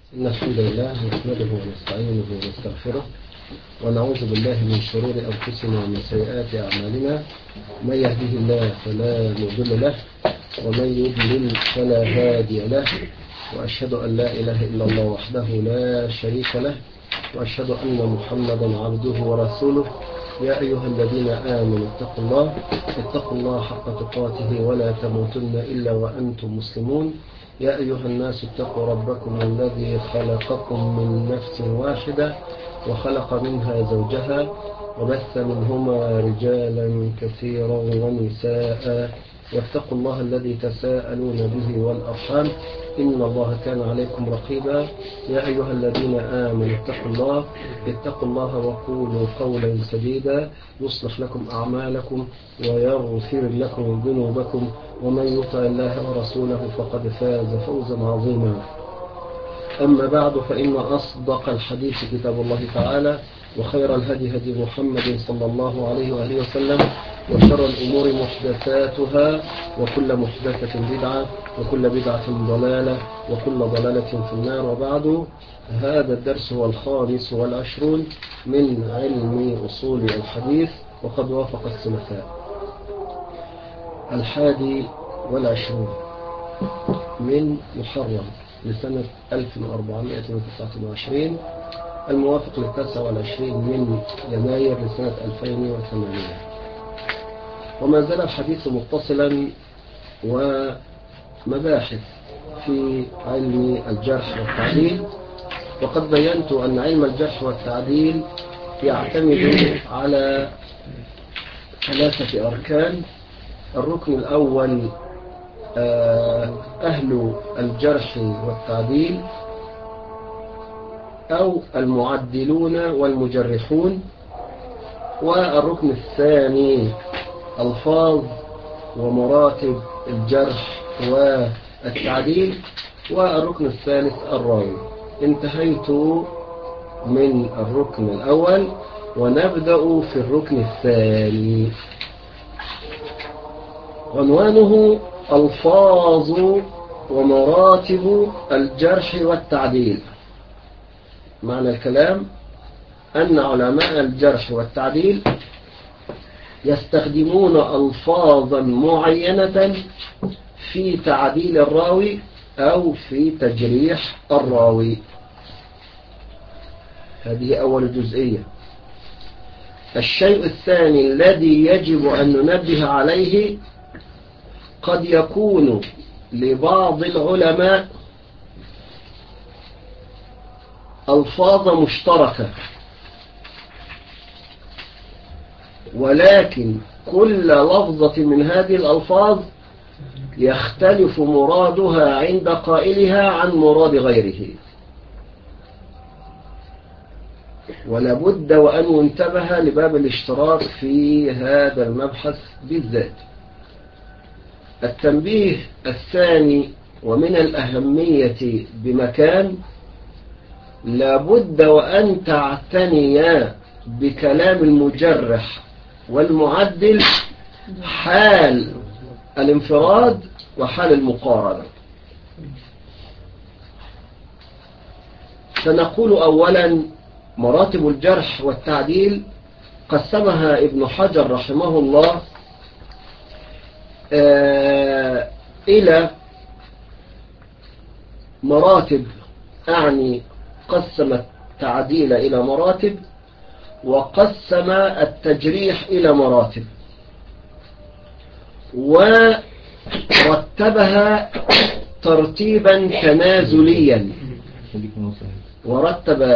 إن الحمد لله نحمده ونستعينه ونستغفره ونعوذ بالله من شرور أنفسنا ومن سيئات أعمالنا. من يهده الله فلا مضل له ومن يضلل فلا هادي له، وأشهد أن لا إله إلا الله وحده لا شريك له، وأشهد أن محمدا عبده ورسوله. يا أيها الذين آمنوا اتقوا الله حق تقاته ولا تموتن إلا وأنتم مسلمون. يا أيها الناس اتقوا ربكم الذي خلقكم من نفس واحدة وخلق منها زوجها وبث منهما رجالا كثيرا ونساء، واتقوا الله الذي تساءلون به والأرحام إن الله كان عليكم رقيبا. يا أيها الذين آمنوا اتقوا الله وقولوا قولا سديدا يصلح لكم أعمالكم ويغفر لكم ذنوبكم، ومن يطع الله ورسوله فقد فاز فوزا عظيما. أما بعد، فإن أصدق الحديث كتاب الله تعالى، وخير الهدي هدي محمد صلى الله عليه وآله وسلم، وشر الأمور محدثاتها، وكل محدثة بدعة، وكل بدعة ضلالة، وكل ضلالة في النار. وبعد، هذا الدرس هو 25 من علم أصول الحديث، وقد وافق السنتين 21 من محرم لسنة 1429 الموافق 29 من يناير لسنة 2008. وما زال الحديث متصلا ومباحث في علم الجرح والتعديل، وقد بينت أن علم الجرح والتعديل يعتمد على 3 أركان. الركن الأول أهل الجرح والتعديل أو المعدلون والمجرحون. والركن الثاني ألفاظ ومراتب الجرح والتعديل. والركن الثالث الراوي. انتهيت من الركن الأول ونبدأ في الركن الثاني، عنوانه ألفاظ ومراتب الجرح والتعديل. معنى الكلام أن علماء الجرح والتعديل يستخدمون ألفاظا معينة في تعديل الراوي أو في تجريح الراوي. هذه أول جزئية. الشيء الثاني الذي يجب أن ننبه عليه، قد يكون لبعض العلماء ألفاظ مشتركة، ولكن كل لفظة من هذه الألفاظ يختلف مرادها عند قائلها عن مراد غيره، ولا بد وأن ينتبه لباب الاشتراك في هذا المبحث بالذات. التنبيه الثاني ومن الأهمية بمكان، لا بد وأن تعتني بكلام المجرح والمعدل حال الانفراد وحال المقارنة. سنقول أولا مراتب الجرح والتعديل قسمها ابن حجر رحمه الله إلى مراتب، أعني قسم التعديل إلى مراتب، وقسم التجريح إلى مراتب، ورتبها ترتيبا تنازليا. ورتب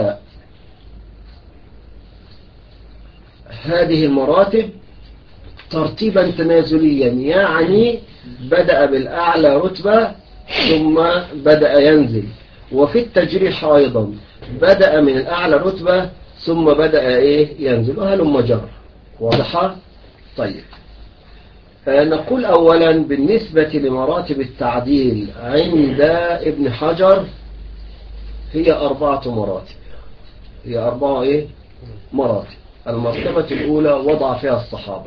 هذه المراتب ترتيبا تنازليا، يعني بدأ بالأعلى رتبة ثم بدأ ينزل. وفي التجريح أيضا بدأ من الأعلى رتبة ثم بدأ ينزل، وهلم جر. واضحة؟ طيب، نقول أولا بالنسبة لمراتب التعديل عند ابن حجر هي 4 مراتب. هي 4 مراتب. المرتبة الأولى وضع فيها الصحابة،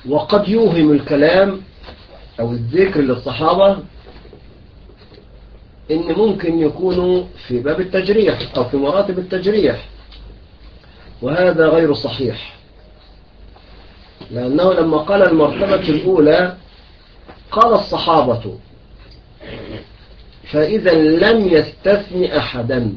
وقد يوهم الكلام أو الذكر للصحابة إن ممكن يكونوا في باب التجريح أو في مراتب التجريح، وهذا غير صحيح، لأنه لما قال المرتبة الأولى قال الصحابة، فإذا لم يستثن أحدا،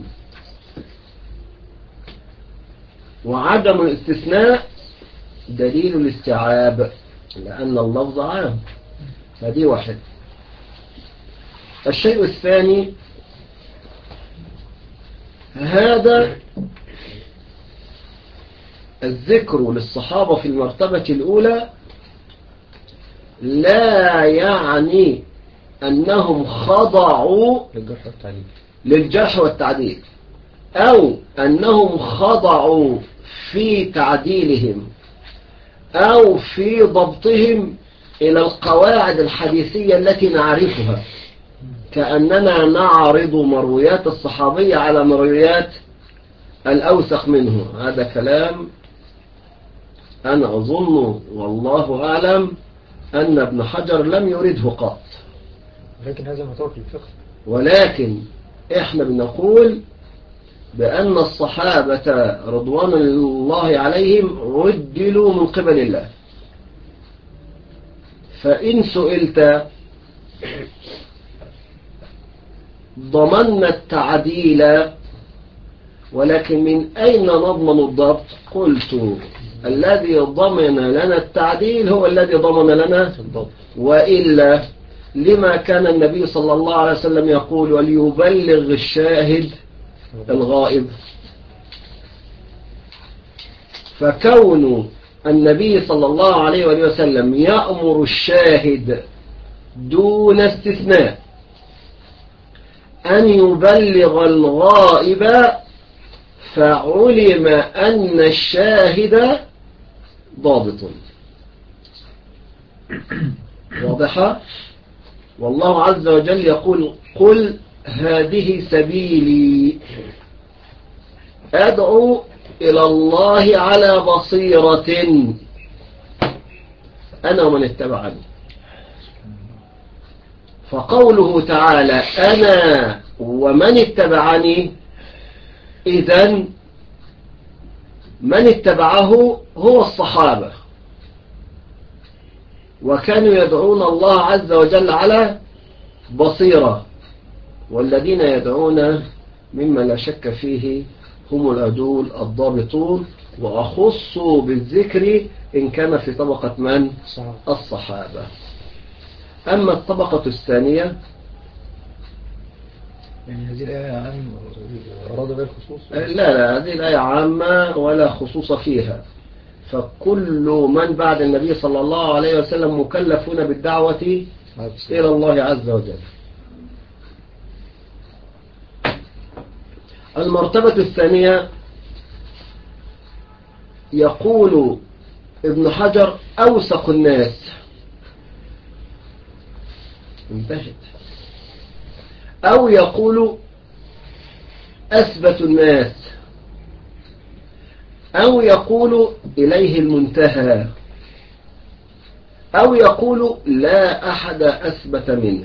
وعدم الاستثناء دليل الاستيعاب لأن اللفظ عام. هذه واحد. الشيء الثاني، هذا الذكر للصحابة في المرتبة الأولى لا يعني أنهم خضعوا للجرح والتعديل أو أنهم خضعوا في تعديلهم أو في ضبطهم إلى القواعد الحديثية التي نعرفها، كأننا نعرض مرويات الصحابية على مرويات الأوثق منه. هذا كلام أنا أظن والله أعلم أن ابن حجر لم يرده قط، لكن هذا متروك للفقه. ولكن إحنا بنقول بأن الصحابة رضوان الله عليهم عدلوا من قبل الله. فإن سئلت ضمننا التعديل، ولكن من أين نضمن الضبط؟ قلت الذي ضمن لنا التعديل هو الذي ضمن لنا الضبط، وإلا لما كان النبي صلى الله عليه وسلم يقول وليبلغ الشاهد الغائب؟ فكون النبي صلى الله عليه وسلم يأمر الشاهد دون استثناء أن يبلغ الغائب، فعلم أن الشاهد ضابط. واضحة؟ والله عز وجل يقول قل هذه سبيلي أدعو إلى الله على بصيرة أنا ومن اتبعني. فقوله تعالى أنا ومن اتبعني، إذن من اتبعه هو الصحابة، وكانوا يدعون الله عز وجل على بصيرة، والذين يدعون مما لا شك فيه هم العدول الضابطون، وأخصوا بالذكر إن كان في طبقة من؟ الصحابة. أما الطبقة الثانية، يعني هذه الآية عام أراد بها الخصوص؟ لا هذه الآية عامة ولا خصوص فيها، فكل من بعد النبي صلى الله عليه وسلم مكلفون بالدعوة إلى الله عز وجل. المرتبة الثانية يقول ابن حجر أوثق الناس، انتهت، أو يقول أثبت الناس، أو يقول إليه المنتهى، أو يقول لا أحد أثبت منه،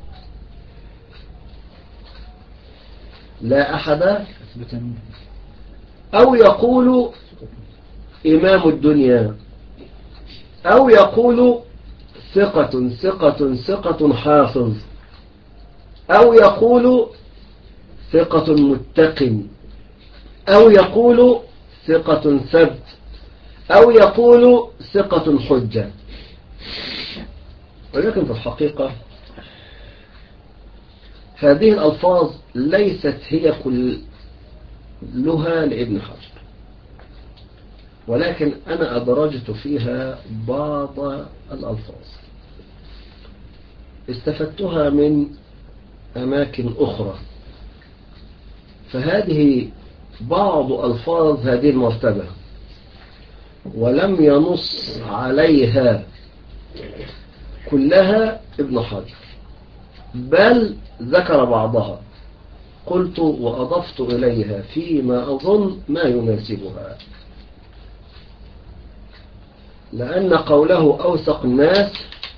لا أحد أثبت منه، أو يقول إمام الدنيا، أو يقول ثقة ثقة ثقة حافظ، أو يقول ثقة متقن، أو يقول ثقة ثبت، أو يقول ثقة حجة. ولكن في الحقيقة هذه الألفاظ ليست هي كلها لابن حجر، ولكن أنا أدرجت فيها بعض الألفاظ استفدتها من أماكن أخرى، فهذه بعض ألفاظ هذه المرتبة، ولم ينص عليها كلها ابن حجر، بل ذكر بعضها، قلت وأضفت إليها فيما أظن ما يناسبها. لأن قوله أوثق الناس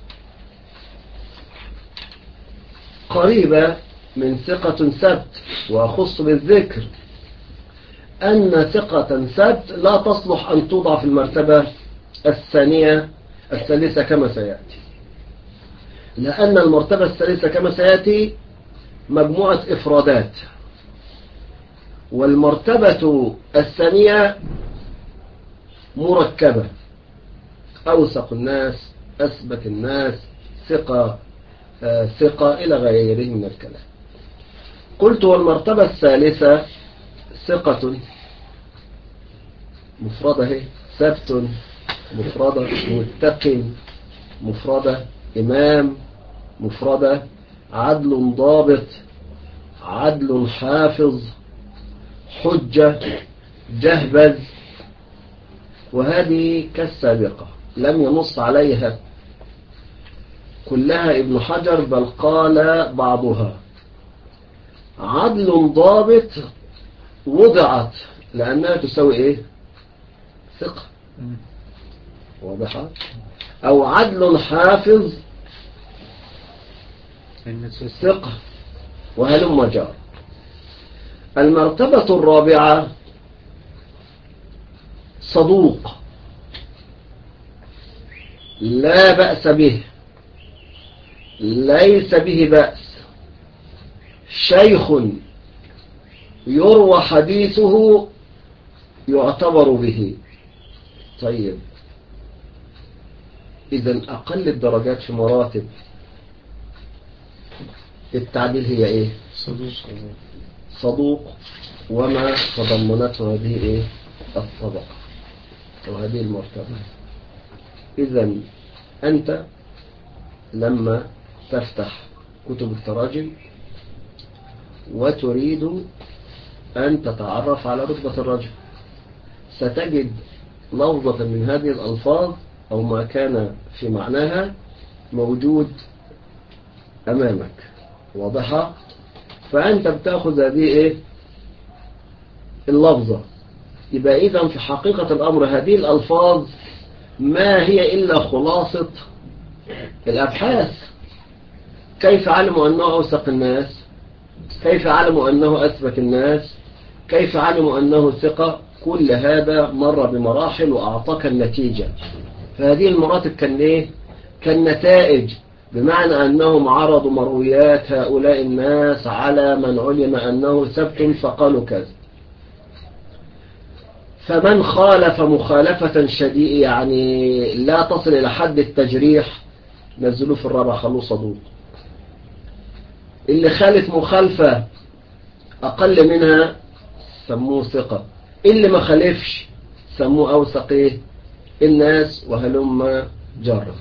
قريبة من ثقة ثبت، وأخص بالذكر أن ثقة ثبت لا تصلح أن توضع في المرتبة الثالثة كما سيأتي، لأن المرتبة الثالثة كما سيأتي مجموعة إفرادات، والمرتبة الثانية مركبة: أوثق الناس، أثبت الناس، ثقة إلى غيره من الكلام. قلت والمرتبة الثالثة ثقة مفردة، ثبت مفردة، متق مفردة، إمام مفردة، عدل ضابط، عدل حافظ، حجة، جهبذ. وهذه كالسابقة لم ينص عليها كلها ابن حجر، بل قال بعضها. عدل ضابط وضعت لأنها تساوي إيه؟ ثقة، واضحة؟ أو عدل حافظ ثقة، وهلم جار. المرتبة الرابعة صدوق لا بأس به، ليس به بأس، شيخ يروى حديثه يعتبر به. طيب، إذن أقل الدرجات في مراتب التعديل هي إيه؟ صدوق وما تضمنته هذه إيه؟ الطبقة وهذه المرتبة. إذن أنت لما تفتح كتب التراجم وتريد أن تتعرف على رتبة الرجل، ستجد لفظة من هذه الألفاظ أو ما كان في معناها موجود أمامك، واضحة؟ فأنت بتأخذ هذه إيه؟ اللفظة. يبقى إذن في حقيقة الأمر هذه الألفاظ ما هي إلا خلاصة الأبحاث. كيف علموا أنه أوثق الناس؟ كيف علموا أنه أثبت الناس؟ كيف علموا أنه ثقة؟ كل هذا مر بمراحل وأعطاك النتيجة. فهذه المراتب كان إيه؟ كان نتائج، بمعنى أنهم عرضوا مرويات هؤلاء الناس على من علم أنه ثبت فقالوا كذا، فمن خالف مخالفة شديدة يعني لا تصل إلى حد التجريح نزلوه في الرابع خلوه صدوق. اللي خالف مخالفة أقل منها سموه ثقة، اللي ما خالفش سموه أوثق إيه؟ الناس، وهلم جرى.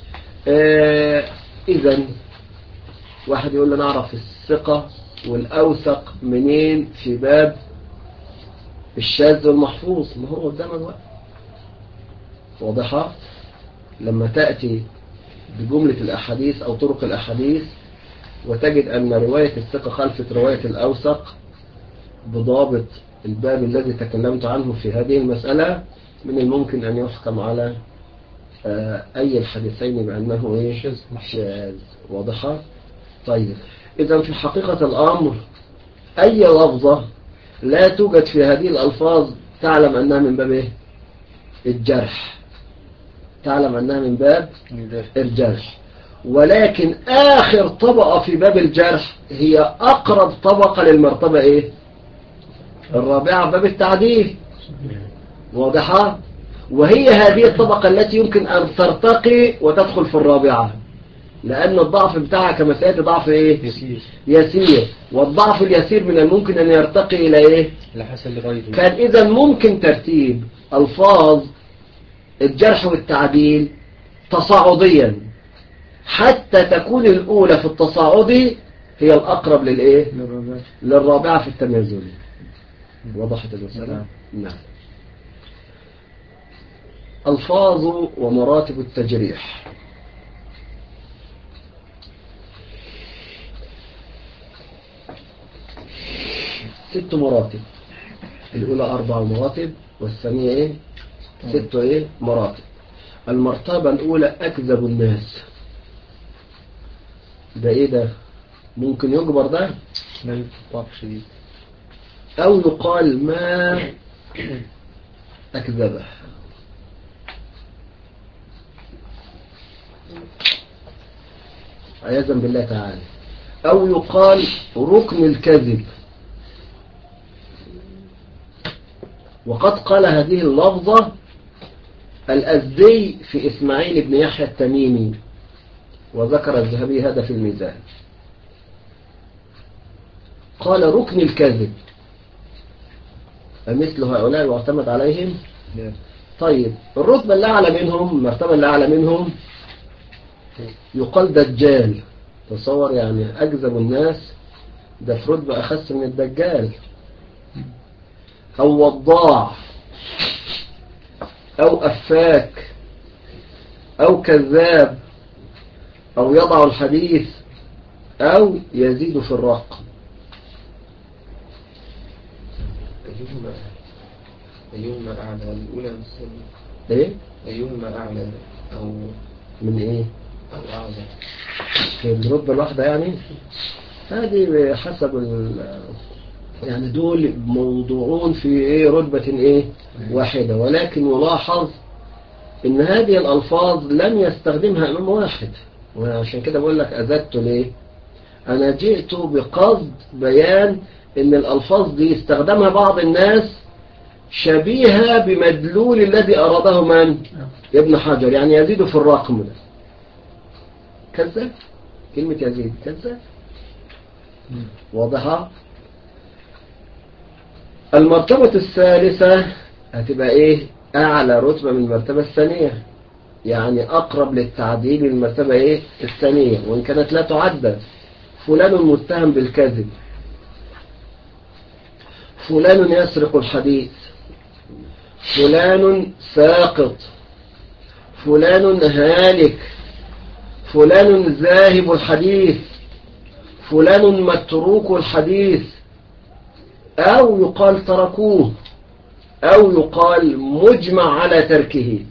إذن واحد يقول لنا نعرف الثقة والأوثق منين في باب الشاذ والمحفوظ؟ ما هو قدام الوقت، واضحة؟ لما تأتي بجملة الأحاديث أو طرق الأحاديث وتجد أن رواية الثقة خلفت رواية الأوثق بضابط الباب الذي تكلمت عنه في هذه المسألة، من الممكن أن يحكم على أي الحديثين بأنه إيه؟ شاذ، واضحة؟ طيب، إذا في حقيقة الأمر أي لفظة لا توجد في هذه الألفاظ تعلم أنها من باب إيه؟ الجرح، تعلم أنها من باب الجرح. ولكن آخر طبقة في باب الجرح هي أقرب طبقة للمرتبة إيه؟ الرابعة، باب التعديل، واضحة؟ وهي هذه الطبقة التي يمكن أن ترتقي وتدخل في الرابعة، لأن الضعف بتاعها كما سيأتي ضعف إيه؟ يسير، والضعف اليسير من الممكن أن يرتقي إلى إيه؟ كان إذا ممكن ترتيب ألفاظ الجرح والتعديل تصاعديا حتى تكون الأولى في التصاعدي هي الأقرب للإيه؟ للرابعة في التنازلي. وضحت المسألة؟ نعم. ألفاظ ومراتب التجريح. ست مراتب، الأولى 4 مراتب والثانية إيه؟ 6 إيه؟ مراتب. المرتبة الأولى أكذب الناس. ده إيه ده؟ ممكن يجبر ده؟ لا يوجد ضعف شديد. أو يقال ما أكذبه. عياذا بالله تعالى. أو يقال ركن الكذب. وقد قال هذه اللفظة الأزدي في إسماعيل بن يحيى التميمي، وذكر الذهبي هذا في الميزان. قال ركن الكذب. أمثل هؤلاء يعتمد عليهم؟ طيب الرتبة اللي أعلى منهم، المرتبة اللي أعلى منهم يقال دجال. تصور يعني أكذب الناس ده في رتبة أخس من الدجال. أو وضاع، أو أفاك، أو كذاب، أو يضع الحديث، أو يزيد في الرق. أيهما أعلى، الأولى من الثانية؟ إيه؟ أيهما أعلى أو من إيه؟ أو أعظم في الرتبة الواحدة يعني؟ هذه حسب يعني دول موضوعون في إيه رتبة إيه واحدة. ولكن يلاحظ إن هذه الألفاظ لم يستخدمها إمام واحد. وعشان كده بقول لك أزدت ليه؟ أنا جئت بقصد بيان إن الألفاظ دي استخدمها بعض الناس شبيهة بمدلول الذي أراده من؟ ابن حجر. يعني يزيد في الرقم ده كذا، كلمة يزيد كذا واضحة. المرتبة الثالثة هتبقى إيه؟ أعلى رتبة من المرتبة الثانية، يعني أقرب للتعديل من المرتبة إيه؟ الثانية، وإن كانت لا تعدد. فلان متهم بالكذب، فلان يسرق الحديث، فلان ساقط، فلان هالك، فلان ذاهب الحديث، فلان متروك الحديث، أو يقال تركوه، أو يقال مجمع على تركه،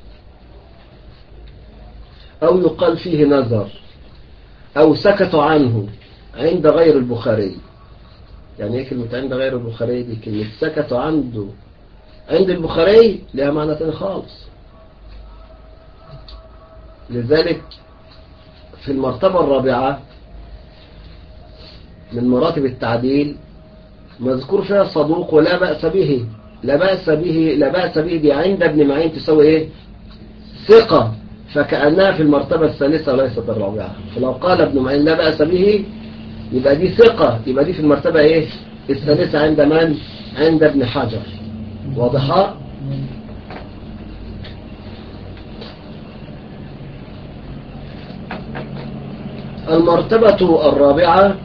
أو يقال فيه نظر، أو سكتوا عنه عند غير البخاري. يعني ايه كلمة عند غير البخاري دي؟ كلمة سكتوا عنده عند البخاري لها معنى تاني خالص. لذلك في المرتبة الرابعة من مراتب التعديل مذكور فيها صدوق ولا بأس به. لا بأس به، لا بأس به دي عند ابن معين تسوي ايه؟ ثقة، فكأنها في المرتبة الثالثة وليست الرابعة. فلو قال ابن معين لا بأس به يبقى دي ثقة، يبقى دي في المرتبة ايه؟ الثالثة. عند من؟ عند ابن حجر. واضحة؟ المرتبة الرابعة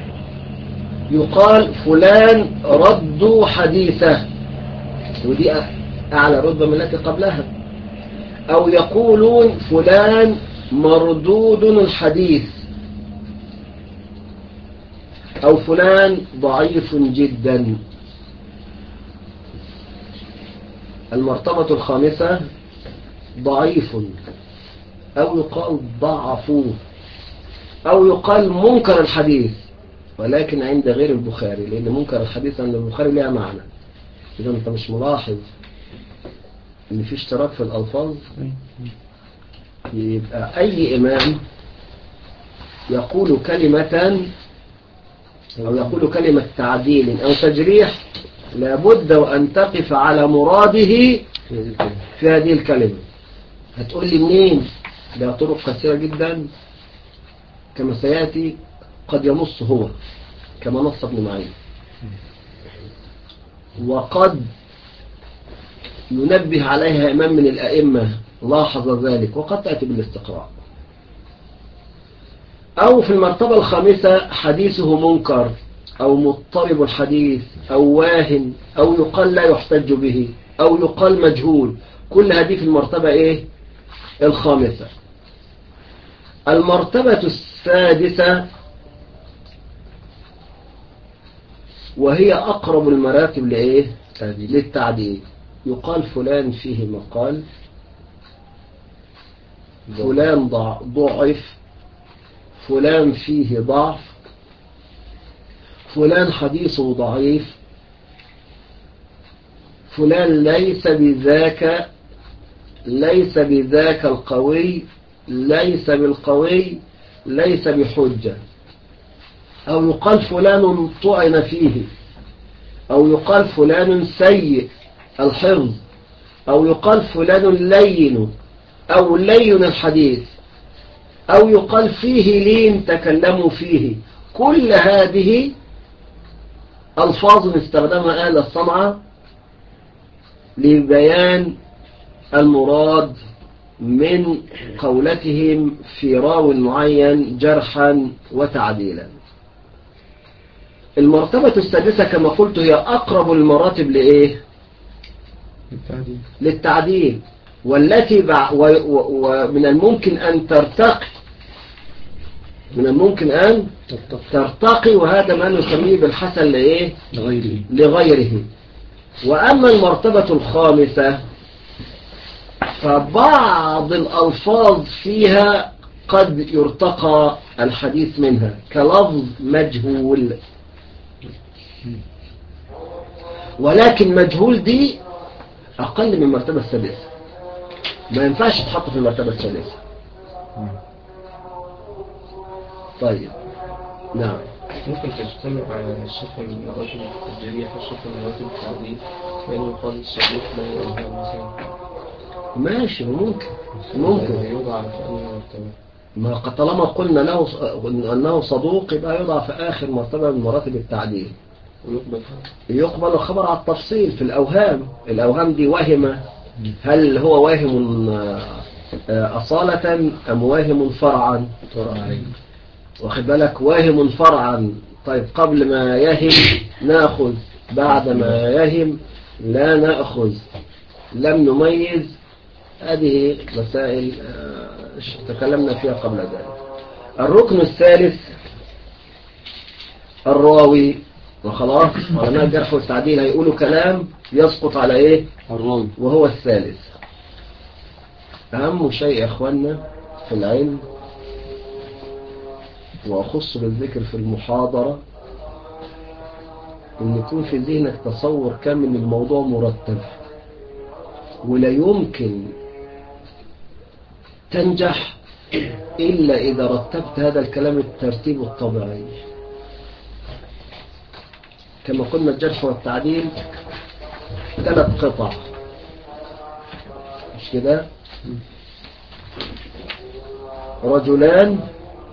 يقال فلان رد حديثه، ودي أعلى رتبة من التي قبلها. أو يقولون فلان مردود الحديث، أو فلان ضعيف جدا. المرتبة الخامسة ضعيف، أو يقال ضعفوه، أو يقال منكر الحديث، ولكن عند غير البخاري، لأن منكر الحديث عند البخاري لها معنى. إذا أنت مش ملاحظ إن في اشتراك في الألفاظ؟ يبقى أي إمام يقول كلمة أو يقول كلمة تعديل أو تجريح لابد وأن تقف على مراده في هذه الكلمة. هتقول لي منين؟ ده طرق كثيرة جدا كما سيأتي، قد ينص هو كما نص ابن معين، وقد ينبه عليها إمام من الأئمة لاحظ ذلك، وقد تأتي بالاستقراء. أو في المرتبة الخامسة حديثه منكر، أو مضطرب الحديث، أو واهن، أو يقال لا يحتج به، أو يقال مجهول. كل هذه في المرتبة إيه؟ الخامسة. المرتبة السادسة وهي أقرب المراتب لإيه؟ للتعديل. يقال فلان فيه مقال، فلان ضعف، فلان فيه ضعف، فلان حديثه ضعيف، فلان ليس بذاك القوي، ليس بالقوي، ليس بحجة. أو يقال فلان طعن فيه، أو يقال فلان سيء الحفظ، أو يقال فلان لين أو لين الحديث، أو يقال فيه لين تكلموا فيه. كل هذه ألفاظ استخدمها أهل الصنعة لبيان المراد من قولتهم في راو معين جرحا وتعديلا. المرتبة السادسة كما قلت هي أقرب المراتب لإيه؟ للتعديل، والتي ومن الممكن أن ترتقي، من الممكن أن ترتقي، وهذا ما نسميه بالحسن لإيه؟ لغيره. وأما المرتبة الخامسة فبعض الألفاظ فيها قد يرتقى الحديث منها، كلفظ مجهول، ولكن مجهول دي أقل من المرتبة السادسة، ما ينفعش تحط في المرتبة السادسة. طيب نعم. ممكن تجتمع على الشيخ المراتب التجريح والشيخ المراتب التعديل، يعني يقال الصديق له أوهام مثلا. ماشي، ممكن يوضع في أي مرتبة. ما طالما قلنا له أنه صدوق يبقى يوضع في آخر مرتبة من مراتب التعديل. يقبل الخبر على التفصيل في الأوهام دي وهم، هل هو واهم أصالة أم واهم فرعا؟ واخد بالك، واهم فرعا. طيب قبل ما يهم نأخذ، بعد ما يهم لا نأخذ، لم نميز. هذه مسائل تكلمنا فيها قبل ذلك. الركن الثالث الراوي، وخلاص علماء الجرح والتعديل هيقولوا كلام يسقط على ايه؟ الراوي، وهو الثالث. أهم شيء يا أخوانا في العلم، وأخص بالذكر في المحاضرة، أن يكون في ذهنك تصور كامل من الموضوع مرتب، ولا يمكن تنجح إلا إذا رتبت هذا الكلام الترتيب الطبيعي. كما قلنا الجرح والتعديل 3 قطع، مش كده؟ رجلان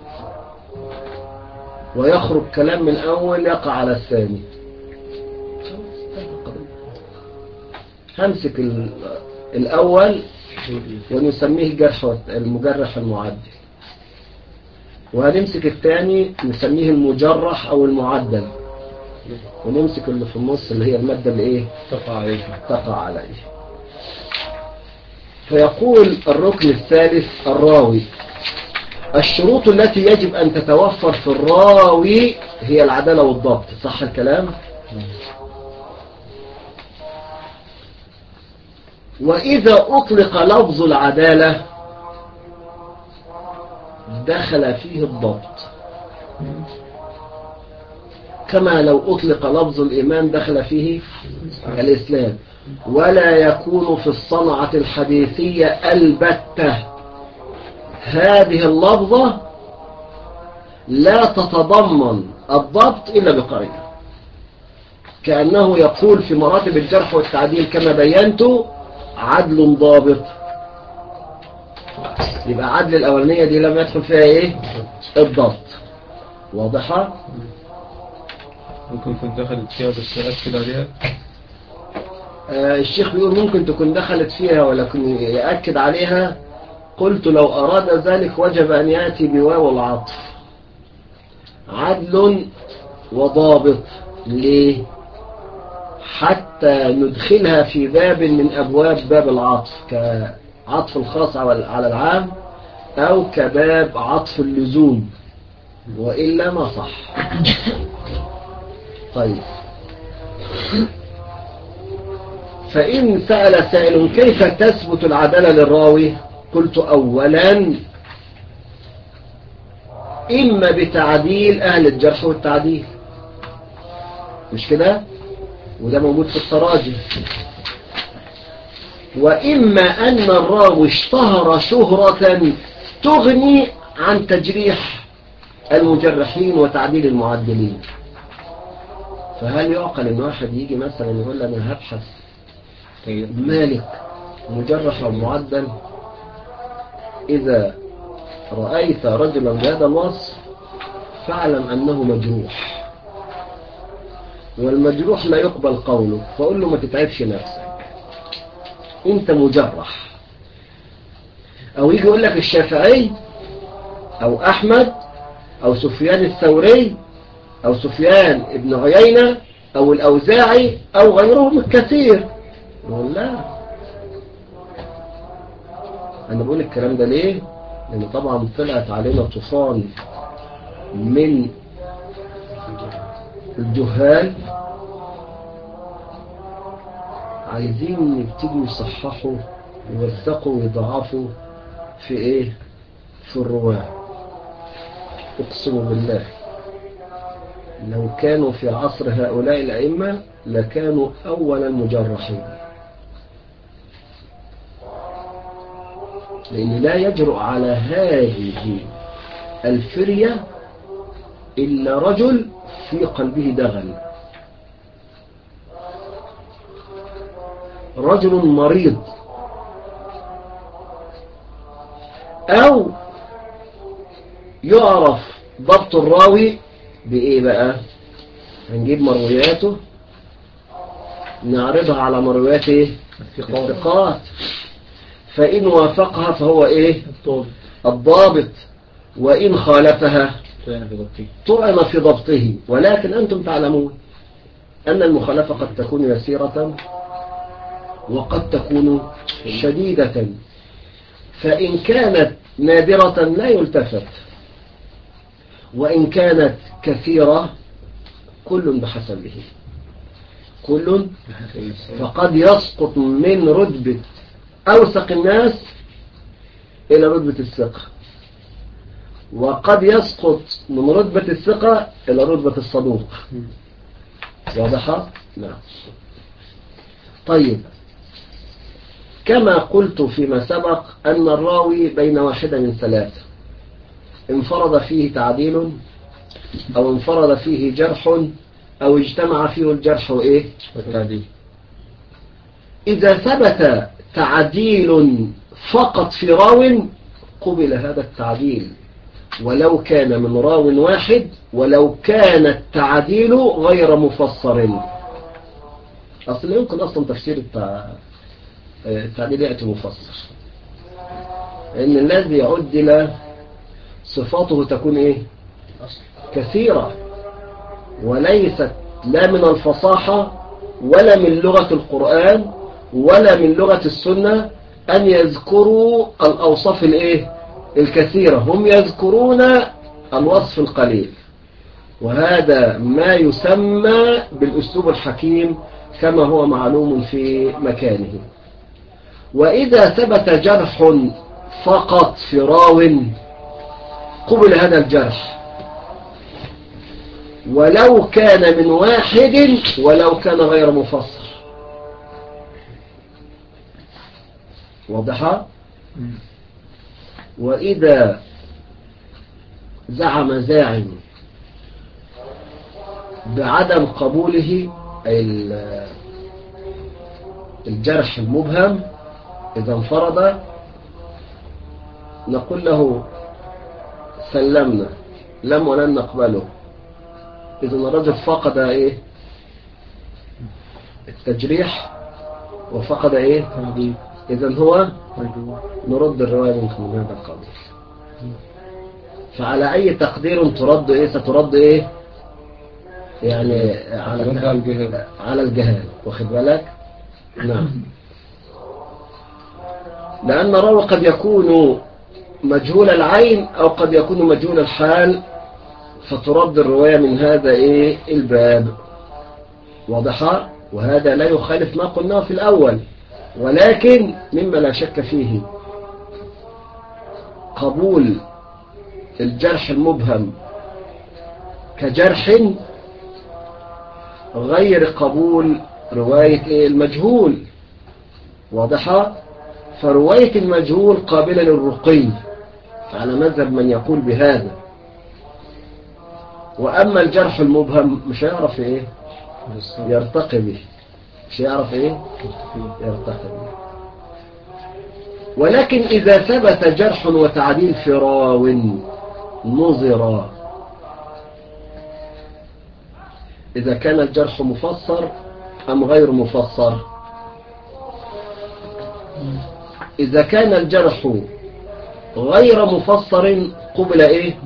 ويخرج كلام من أول يقع على الثاني. همسك الأول ونسميه المجرح المعدل، وهنمسك الثاني نسميه المجرح أو المعدل، ونمسك اللي في النص اللي هي المادة اللي ايه؟ تقع عليه. فيقول الركن الثالث الراوي. الشروط التي يجب أن تتوفر في الراوي هي العدالة والضبط. صح الكلام؟ وإذا أطلق لفظ العدالة دخل فيه الضبط، كما لو أطلق لفظ الإيمان دخل فيه الإسلام. ولا يكون في الصنعة الحديثية البتة هذه اللفظة لا تتضمن الضبط إلا بقرينة، كأنه يقول في مراتب الجرح والتعديل كما بينت عدل ضابط. يبقى عدل الأولانية دي لم يدخل فيها إيه؟ الضبط. واضحة؟ ممكن كنت دخلت فيها بس أكد عليها. الشيخ بيقول ممكن تكون دخلت فيها ولكن يأكد عليها. قلت لو أراد ذلك وجب أن يأتي بواو العطف، عدل وضابط. ليه؟ حتى ندخلها في باب من أبواب باب العطف، كعطف الخاص على العام، أو كباب عطف اللزوم، وإلا ما صح. طيب، فإن سأل سائل كيف تثبت العدالة للراوي؟ قلت أولا إما بتعديل أهل الجرح والتعديل، مش كده؟ وده موجود في التراجم. وإما أن الراوي اشتهر شهرة تغني عن تجريح المجرحين وتعديل المعدلين. فهل يعقل ان واحد يجي مثلا يقول انا هبحث مالك مجرح او معدل؟ اذا رأيت رجلا بهذا الوصف فاعلم انه مجروح، والمجروح لا يقبل قوله، فقول له ما تتعبش نفسك، انت مجرح. او يجي يقول لك الشافعي او احمد او سفيان الثوري أو سفيان ابن عيينة أو الأوزاعي أو غيرهم الكثير، يقول لا. أنا بقول الكلام ده ليه؟ لأن طبعا طلعت علينا طوفان من الجهال عايزين يبتدوا يصححوا ويوثقوا ويضعفوا في إيه؟ في الرواة. أقسم بالله لو كانوا في عصر هؤلاء الأئمة لكانوا أول المجرحين، لأن لا يجرؤ على هذه الفرية إلا رجل في قلبه دغل، رجل مريض، أو يعرف ضبط الراوي بإيه بقى؟ هنجيب مروياته نعرضها على مرويات إيه؟ الثقات، فإن وافقها فهو إيه؟ الضابط، وإن خالفها طعن في ضبطه. ولكن أنتم تعلمون أن المخالفة قد تكون يسيرة وقد تكون شديدة، فإن كانت نادرة لا يلتفت، وإن كانت كثيرة كل بحسبه، كل فقد يسقط من رتبة أوثق الناس إلى رتبة الثقة، وقد يسقط من رتبة الثقة إلى رتبة الصدوق. واضحة؟ نعم. طيب، كما قلت فيما سبق أن الراوي بين واحدة من ثلاثة: انفرد فيه تعديل، أو انفرد فيه جرح، أو اجتمع فيه الجرح وإيه؟ والتعديل. إذا ثبت تعديل فقط في راو قبل هذا التعديل ولو كان من راو واحد، ولو كان التعديل غير مفسر. أصلا يمكن أصلا تفسير التعديل يأتي مفسر، لأن الذي عدل صفاته تكون إيه؟ كثيرة، وليست لا من الفصاحة ولا من لغة القرآن ولا من لغة السنة أن يذكروا الأوصاف الإيه؟ الكثيرة. هم يذكرون الوصف القليل، وهذا ما يسمى بالأسلوب الحكيم كما هو معلوم في مكانه. وإذا ثبت جرح فقط في راو قبل هذا الجرح ولو كان من واحد ولو كان غير مفسر. واضحة؟ وإذا زعم زاعم بعدم قبوله الجرح المبهم إذا انفرد، نقول له سلمنا، لم ولن نقبله. إذا الرجل فقد إيه؟ التجريح وفقد إيه؟ إذا هو نرد الرواية منكم من هذا القبيل. فعلى أي تقدير ترد إيه؟ سترد إيه؟ يعني على الجهال. واخد بالك؟ نعم. لأن الراوي قد يكون مجهول العين أو قد يكون مجهول الحال، فترد الرواية من هذا إيه؟ الباب. واضحة؟ وهذا لا يخالف ما قلناه في الأول، ولكن مما لا شك فيه قبول الجرح المبهم كجرح غير قبول رواية المجهول. واضحة؟ فرواية المجهول قابلة للرقي على مذهب من يقول بهذا، وأما الجرح المبهم مش هيعرف يرتقي به، مش هيعرف يرتقي به. ولكن إذا ثبت جرح وتعديل في راو نظر، إذا كان الجرح مفسر أم غير مفسر. إذا كان الجرح غير مفسر قبل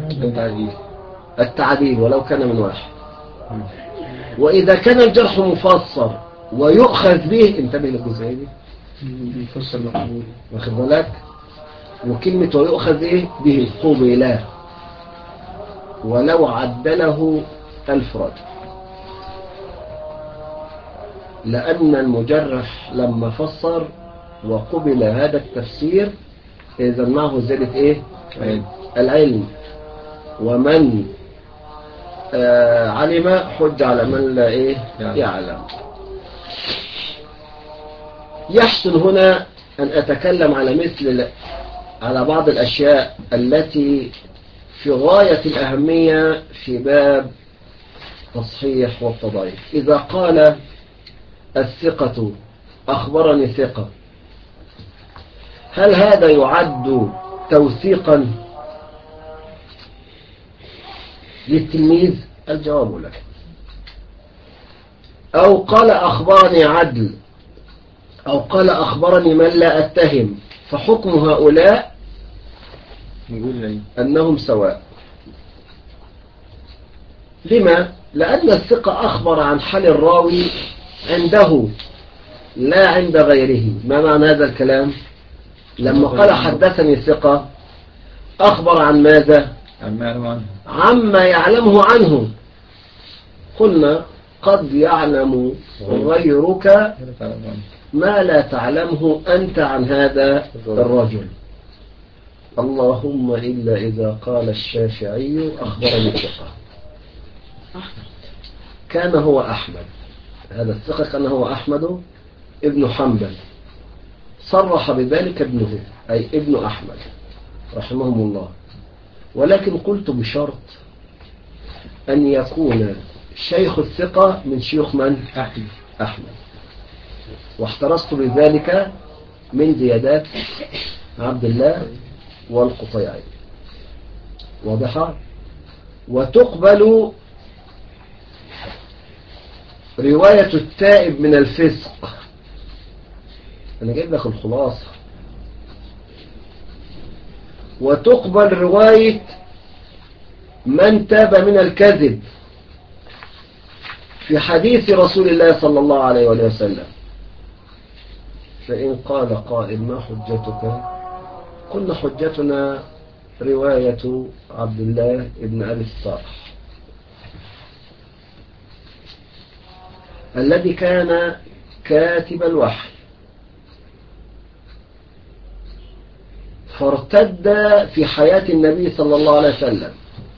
التعديل ولو كان من واحد. وإذا كان الجرح مفسر ويؤخذ به، انتبه للجزئية دي، يفسر مقبول، واخد بالك، وكلمة ويؤخذ به قبل ولو عدله 1000 رجل، لأن المجرح لما فسر وقبل هذا التفسير إذا معه زيادة العلم، ومن علم حج على من لا يعلم. يحسن هنا أن أتكلم على بعض الأشياء التي في غاية الأهمية في باب تصحيح والتضعيف. إذا قال الثقة أخبرني ثقة، هل هذا يعد توثيقا للتلميذ؟ الجواب لا. أو قال أخبرني عدل، أو قال أخبرني من لا أتهم، فحكم هؤلاء أنهم سواء. لما؟ لأن الثقة أخبر عن حال الراوي عنده لا عند غيره. ما معنى هذا الكلام؟ لما قال حدثني ثقة أخبر عن ماذا؟ عما يعلمه عنه. قلنا قد يعلم غيرك ما لا تعلمه أنت عن هذا الرجل، اللهم إلا إذا قال الشافعي أخبرني ثقة، كان هو أحمد، هذا الثقة كان هو أحمد ابن حنبل، صرح بذلك ابنه أي ابن أحمد رحمهم الله. ولكن قلت بشرط أن يكون شيخ الثقة من شيوخ من؟ أحمد. واحترزت بذلك من زيادات عبد الله والقطيعي. واضحة؟ وتقبل رواية التائب من الفسق. أنا جايب لك الخلاصة. وتقبل رواية من تاب من الكذب في حديث رسول الله صلى الله عليه وسلم. فإن قال قائل ما حجتك؟ قلنا حجتنا رواية عبد الله بن أبي الصالح الذي كان كاتب الوحي، فارتد في حياة النبي صلى الله عليه وسلم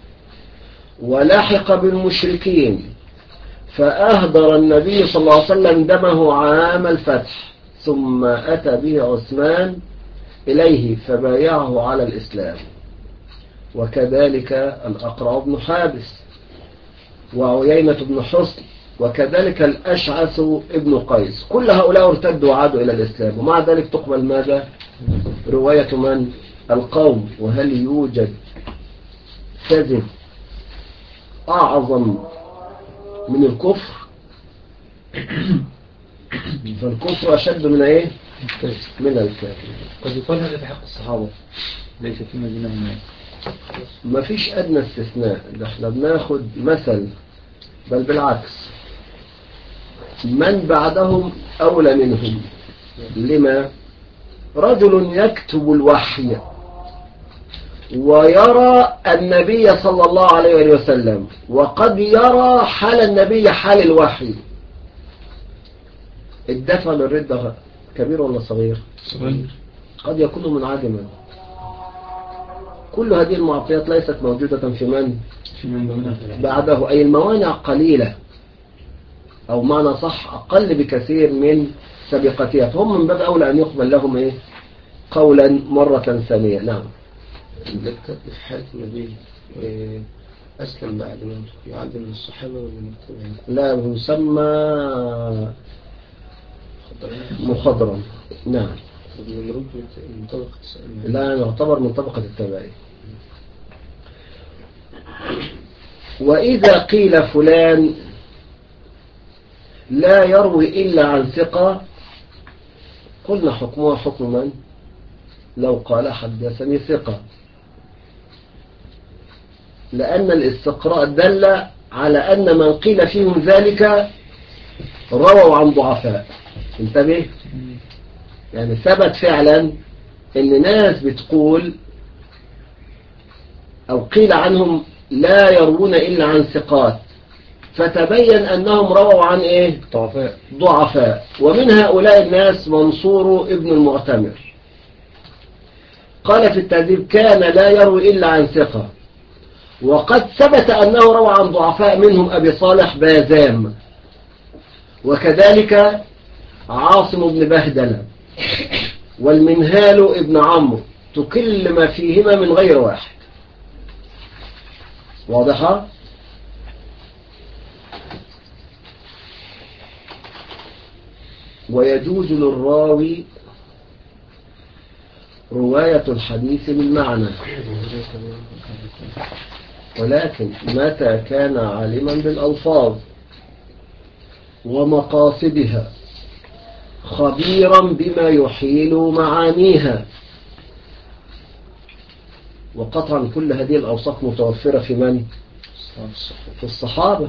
ولحق بالمشركين، فأهدر النبي صلى الله عليه وسلم دمه عام الفتح، ثم أتى به عثمان إليه فبايعه على الإسلام، وكذلك الأقرع بن حابس وعيينة بن حصن، وكذلك الأشعث ابن قيس. كل هؤلاء ارتدوا وعادوا إلى الإسلام، ومع ذلك تقبل ماذا؟ رواية من؟ القوم. وهل يوجد كذب أعظم من الكفر؟ فالكفر أشد من إيه؟ من الكافر. قد يقال هذا في حق الصحابة ليس فيما بينهم. ما فيش أدنى استثناء. احنا بناخد مثل، بل بالعكس من بعدهم أولى منهم. لما؟ رجل يكتب الوحي ويرى النبي صلى الله عليه وسلم، وقد يرى حال النبي حال الوحي. الدفع للردة كبير ولا صغير؟ صغير. قد يكون منعدما، كل هذه المعطيات ليست موجودة في من ضمنها بعده، أي الموانع قليلة، أو معنى صح أقل بكثير من سابقتها، فهم من باب أولى أن يقبل لهم إيه قولا مرة ثانية. نعم. ذكرت في حالة النبي أسلم بعد موته، يعد من الصحابة ولا من التابعين؟ لا، يسمى مخضرا. نعم. من طبقة لا، يعتبر من طبقة التابعين. وإذا قيل فلان لا يروي إلا عن ثقة، قلنا حكمها حكم من لو قال حدثني ثقة، لأن الاستقراء دل على أن من قيل فيهم ذلك رووا عن ضعفاء. انتبه، يعني ثبت فعلا ان ناس بتقول او قيل عنهم لا يروون الا عن ثقات، فتبين انهم رووا عن ايه ضعفاء. ومن هؤلاء الناس منصور ابن المعتمر قال في التهذيب كان لا يروي الا عن ثقة، وقد ثبت انه روى عن ضعفاء منهم ابي صالح بازام، وكذلك عاصم بن بهدلة والمنهال ابن عمرو، تكل ما فيهما من غير واحد. واضحة؟ ويجوز للراوي رواية الحديث بالمعنى، ولكن متى كان عالما بالألفاظ ومقاصدها خبيرا بما يحيل معانيها. وقطعا كل هذه الأوصاف متوفرة في من؟ في الصحابة.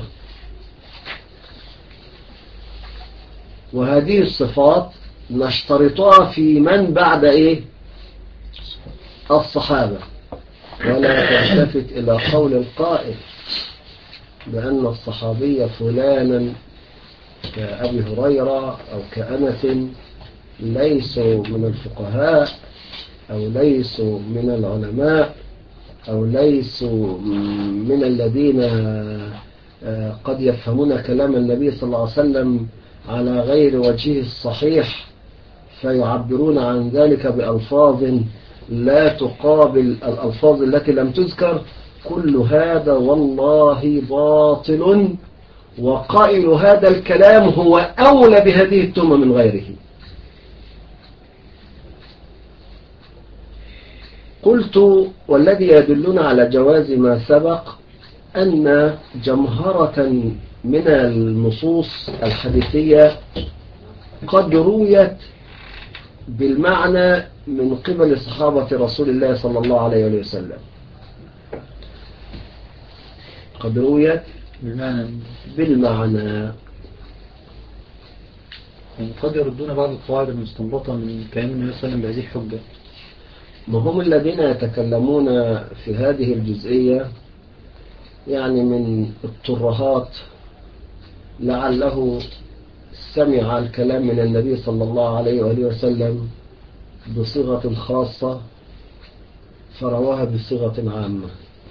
وهذه الصفات نشترطها في من بعد إيه؟ الصحابة. ولا تلتفت إلى قول القائل بأن الصحابي فلانا كأبي هريرة أو كأنس ليسوا من الفقهاء أو ليسوا من العلماء أو ليسوا من الذين قد يفهمون كلام النبي صلى الله عليه وسلم على غير وجهه الصحيح، فيعبرون عن ذلك بألفاظ لا تقابل الألفاظ التي لم تذكر. كل هذا والله باطل، وقائل هذا الكلام هو أولى بهذه التهمة من غيره. قلت والذي يدلنا على جواز ما سبق أن جمهرة من النصوص الحديثية قد رويت بالمعنى من قبل صحابة رسول الله صلى الله عليه وسلم، قد رويت بالمعنى. قد يردون بعض القواعد المستنبطة من كلام النبي صلى الله عليه وسلم بهذه الحجة. ما هم الذين يتكلمون في هذه الجزئية يعني من الترهات، لعله سمع الكلام من النبي صلى الله عليه وآله وسلم بصيغة خاصة فرواها بصيغة عامة،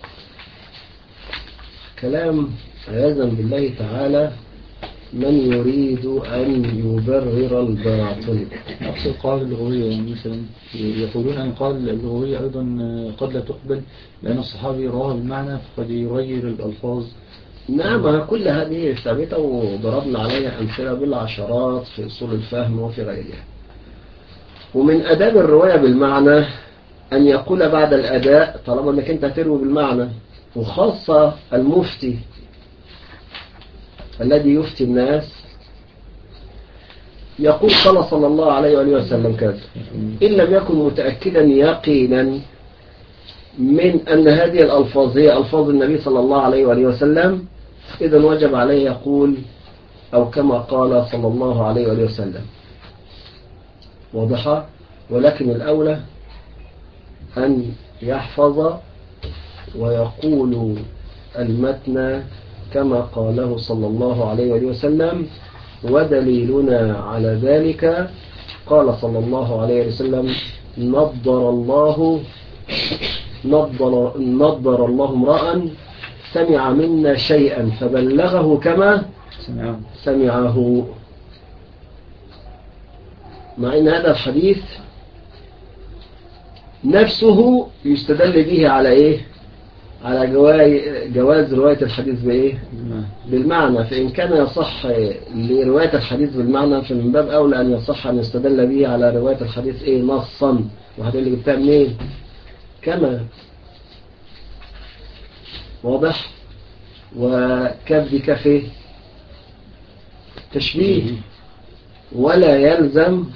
كلام عياذا بالله تعالى من يريد أن يبرر الباطل. نفس القواعد اللغوية مثلا يقولون أن القواعد اللغوية أيضا قد لا تقبل لأن الصحابي رواها بالمعنى فقد يغير الألفاظ. نعم، كل هذه ثابتة وضربنا عليها أمثلة بالعشرات في أصول الفهم وفي غيرها. ومن أداب الرواية بالمعنى أن يقول بعد الأداء طالما أنك أنت تروي بالمعنى، وخاصة المفتي الذي يفتي الناس يقول قال صلى الله عليه وآله وسلم كذا، إن لم يكن متأكدا يقينا من أن هذه الألفاظ هي ألفاظ النبي صلى الله عليه وآله وسلم، إذن وجب عليه يقول أو كما قال صلى الله عليه وآله وسلم. واضحة؟ ولكن الأولى أن يحفظ ويقول المتن كما قاله صلى الله عليه وآله وسلم. ودليلنا على ذلك قال صلى الله عليه وسلم نضر الله نضر الله امرأ سمع منا شيئا فبلغه كما سمعه. مع ان هذا الحديث نفسه يستدل به على ايه؟ على جواز رواية الحديث بايه؟ بالمعنى. فإن كان يصح لرواية الحديث بالمعنى فمن باب أولى أن يصح أن يستدل به على رواية الحديث ايه؟ نصا. وهذا اللي جبتها منين؟ كما واضح. وكف بكفه تشبيه، ولا يلزم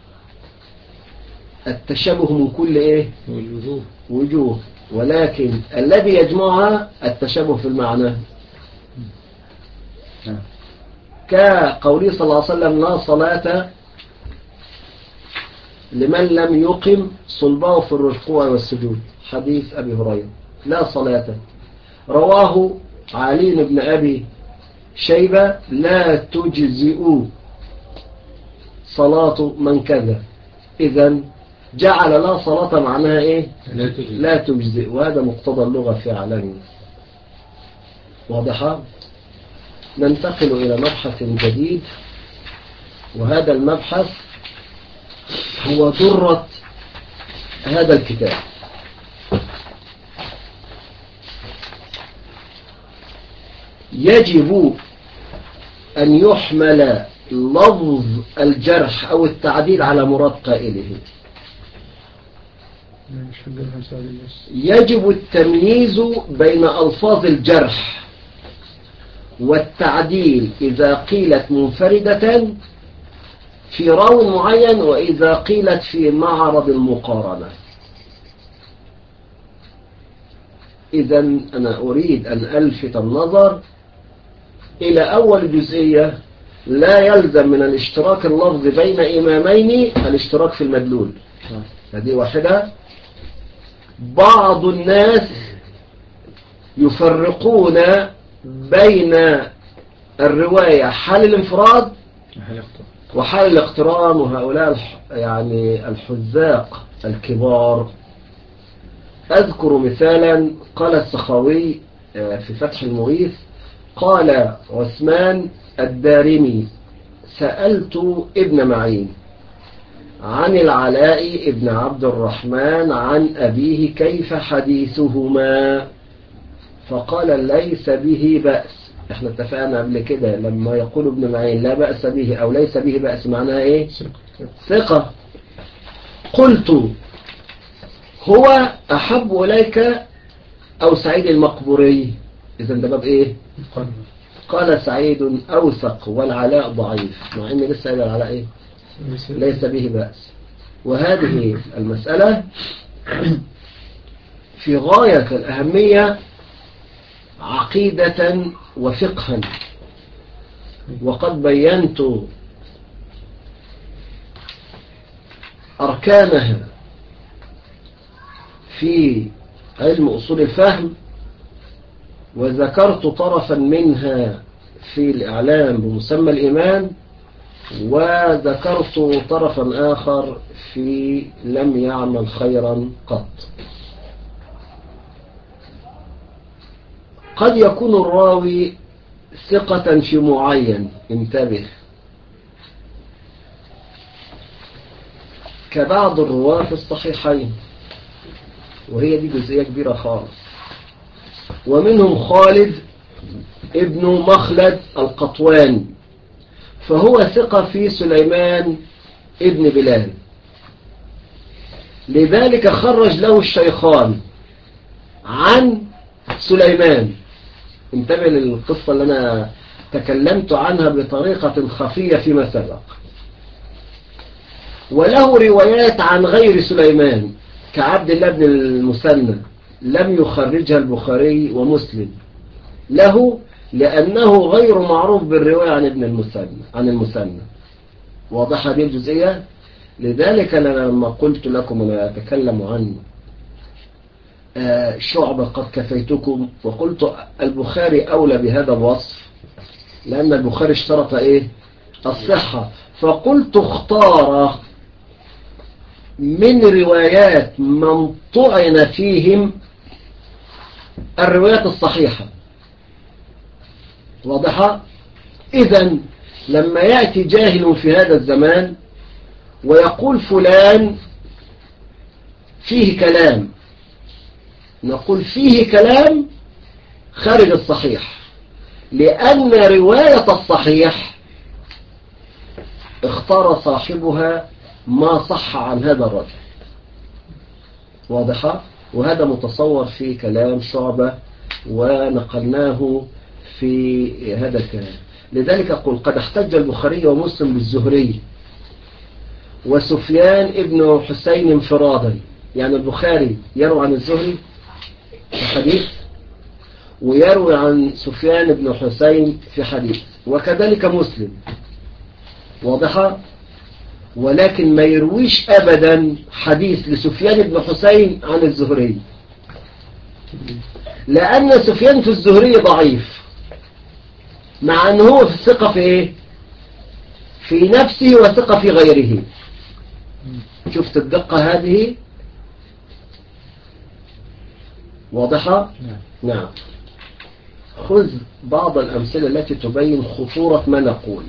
التشابه من كل ايه؟ وجوه، ولكن الذي يجمعها التشابه في المعنى. كقوله صلى الله عليه وسلم لا صلاة لمن لم يقم صلبه في الركوع والسجود، حديث أبي هريرة لا صلاة. رواه علي بن أبي شيبة لا تجزئ صلاة من كذا. إذن جعل لا صلاة معناها إيه؟ لا تجزئ، وهذا مقتضى اللغة في أعلامنا. واضحة؟ ننتقل إلى مبحث جديد، وهذا المبحث هو درة هذا الكتاب. يجب أن يحمل لفظ الجرح أو التعديل على مراد قائله. يجب التمييز بين ألفاظ الجرح والتعديل إذا قيلت منفردة في راو معين وإذا قيلت في معرض المقارنة. إذن أنا أريد أن ألفت النظر إلى أول جزئية. لا يلزم من الاشتراك اللفظي بين إمامين الاشتراك في المدلول. هذه واحدة. بعض الناس يفرقون بين الرواية حال الانفراد وحال الاقتران، وهؤلاء يعني الحذاق الكبار. أذكر مثالا قال السخاوي في فتح المغيث قال عثمان الدارمي سألت ابن معين عن العلاء ابن عبد الرحمن عن أبيه كيف حديثهما، فقال ليس به بأس. احنا اتفقنا قبل كده لما يقول ابن معين لا بأس به أو ليس به بأس معناها ايه؟ ثقة. قلت هو أحب إليك أو سعيد المقبوري؟ إذن ده باب ايه؟ قال سعيد أوثق والعلاء ضعيف، مع ان لسه قال العلاء ايه؟ ليس به بأس. وهذه المسألة في غاية الأهمية عقيدة وفقها، وقد بينت أركانها في علم أصول الفهم، وذكرت طرفا منها في الإعلام بمسمى الإيمان، وذكرت طرفا آخر في لم يعمل خيرا قط. قد يكون الراوي ثقة في معين، انتبه، كبعض الرواة في الصحيحين، وهي دي جزئية كبيرة خالص. ومنهم خالد ابن مخلد القطواني، فهو ثقة في سليمان ابن بلال، لذلك خرج له الشيخان عن سليمان. انتبه للقصة اللي أنا تكلمت عنها بطريقة خفية فيما سبق. وله روايات عن غير سليمان كعبد الله بن المثنى لم يخرجها البخاري ومسلم له، لأنه غير معروف بالرواية عن ابن المثنى عن المثنى. واضح هذه الجزئية؟ لذلك أنا لما قلت لكم أنا أتكلم عن شعبة قد كفيتكم، وقلت البخاري أولى بهذا الوصف لأن البخاري اشترط إيه؟ الصحة. فقلت اختار من روايات من طعن فيهم الروايات الصحيحة. واضحة؟ إذن لما يأتي جاهل في هذا الزمان ويقول فلان فيه كلام، نقول فيه كلام خارج الصحيح، لأن رواية الصحيح اختار صاحبها ما صح عن هذا الرجل. واضحة؟ وهذا متصور في كلام شعبة ونقلناه في هذا الكلام. لذلك أقول قد احتج البخاري ومسلم بالزهري وسفيان ابن حسين انفرادا، يعني البخاري يروي عن الزهري في حديث ويروي عن سفيان بن حسين في حديث، وكذلك مسلم. واضحة؟ ولكن ما يرويش أبدا حديث لسفيان بن حسين عن الزهري، لأن سفيان في الزهري ضعيف، مع أنه هو في الثقة في إيه؟ في نفسه وثقة في غيره. شفت الدقة هذه؟ واضحة؟ نعم. خذ بعض الأمثلة التي تبين خطورة ما نقول.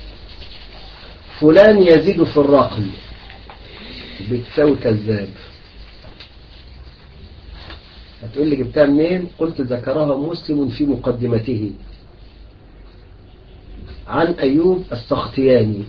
فلان يزيد في الرقم بتساوي كذاب. هتقول لي جبتها منين؟ قلت ذكرها مسلم في مقدمته عن أيوب السختياني.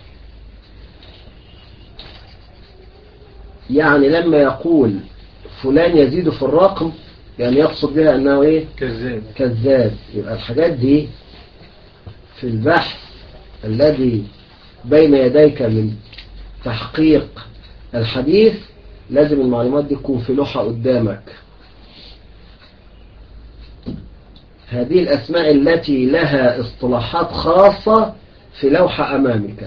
يعني لما يقول فلان يزيد في الرقم يعني يقصد بها أنه إيه؟ كذاب. يبقى الحاجات دي في البحث الذي بين يديك من تحقيق الحديث لازم المعلومات دي تكون في لوحة قدامك. هذه الأسماء التي لها اصطلاحات خاصة في لوحة أمامك.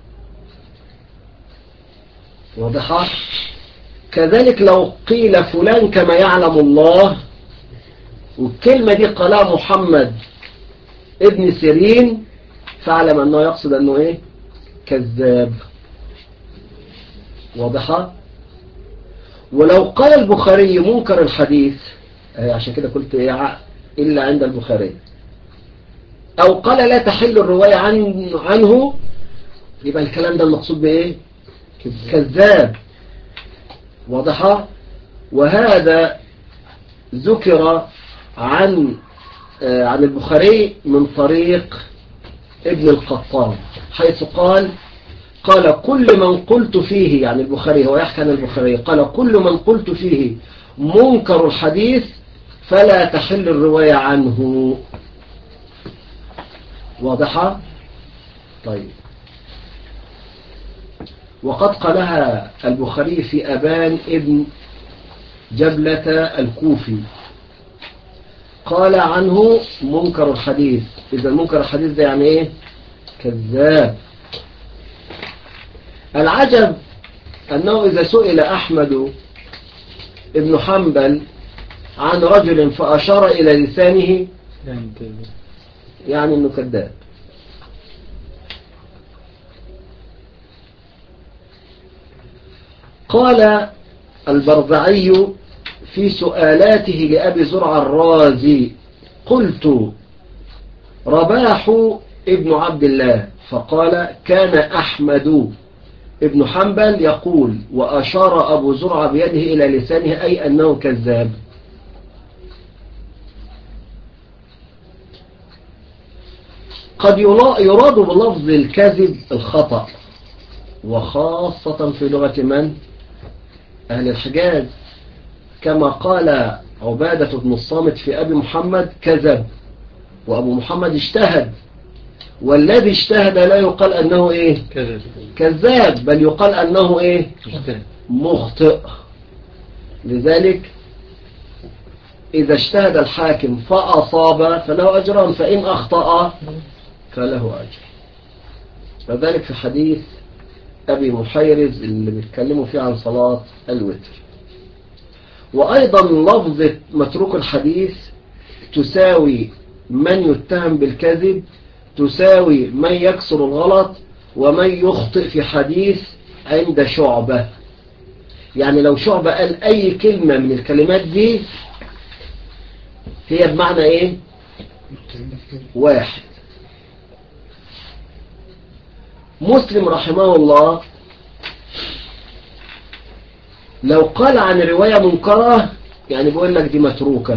واضحة؟ كذلك لو قيل فلان كما يعلم الله، والكلمة دي قالها محمد ابن سيرين، فاعلم أنه يقصد أنه إيه؟ كذاب. واضحة؟ ولو قال البخاري منكر الحديث، عشان كده قلت إيه إلا عند البخاري، أو قال لا تحل الرواية عنه، يبقى الكلام ده المقصود بإيه؟ كذاب. واضحة؟ وهذا ذكر عن البخاري من طريق ابن القطان، حيث قال كل من قلت فيه، يعني البخاري هو يحكي عن البخاري، قال كل من قلت فيه منكر الحديث فلا تحل الرواية عنه. واضحة؟ طيب. وقد قالها البخاري في أبان ابن جبلة الكوفي، قال عنه منكر الحديث. إذا منكر الحديث ده يعني إيه؟ كذاب. العجب أنه إذا سئل أحمد ابن حنبل عن رجل فأشار إلى لسانه يعني أنه كذاب. قال البرزعي في سؤالاته لأبي زرع الرازي: قلت رباح ابن عبد الله، فقال كان أحمد ابن حنبل يقول وأشار أبو زرع بيده إلى لسانه، أي أنه كذاب. قد يراد بلفظ الكذب الخطأ، وخاصة في لغة من؟ أهل الحجاز، كما قال عبادة بن الصامت في أبي محمد كذب، وأبو محمد اجتهد، والذي اجتهد لا يقال أنه إيه؟ كذاب، بل يقال أنه إيه؟ مخطئ. لذلك إذا اجتهد الحاكم فأصاب فله أجران، فإن أخطأ فله أجر. وذلك في حديث أبي محيرز اللي بيتكلموا فيه عن صلاة الوتر. وأيضا لفظة متروك الحديث تساوي من يتهم بالكذب، تساوي من يكسر الغلط، ومن يخطئ في حديث عند شعبة. يعني لو شعبة قال أي كلمة من الكلمات دي هي بمعنى إيه؟ واحد. مسلم رحمه الله لو قال عن رواية منكرة يعني بيقول لك دي متروكة.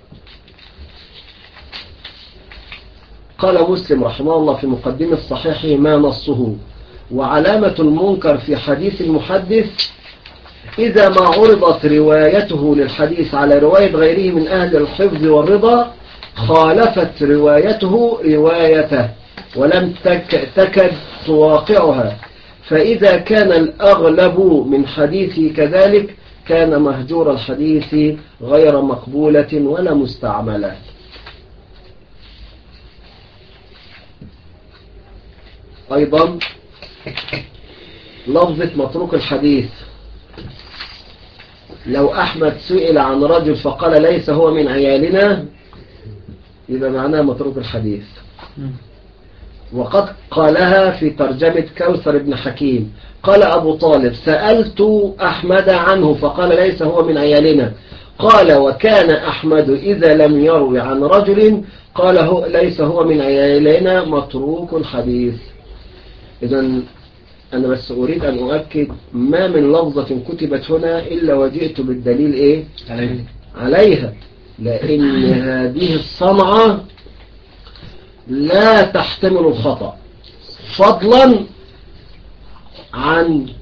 قال مسلم رحمه الله في مقدمة صحيحه ما نصه: وعلامة المنكر في حديث المحدث إذا ما عرضت روايته للحديث على رواية غيره من أهل الحفظ والرضا خالفت روايته روايته ولم تكد تواقعها، فإذا كان الأغلب من حديثه كذلك كان مهجور الحديث غير مقبولة ولا مستعملة. أيضا لفظة متروك الحديث، لو أحمد سئل عن رجل فقال ليس هو من عيالنا يبقى معناه متروك الحديث. وقد قالها في ترجمة كوثر بن حكيم، قال أبو طالب سألت أحمد عنه فقال ليس هو من عيالنا، قال وكان أحمد إذا لم يروي عن رجل قال هو ليس هو من عيالنا متروك الحديث. إذن أنا بس أريد أن أؤكد ما من لفظة كتبت هنا إلا وجئت بالدليل إيه؟ عليها، لأن هذه الصنعة لا تحتمل الخطأ فضلا عن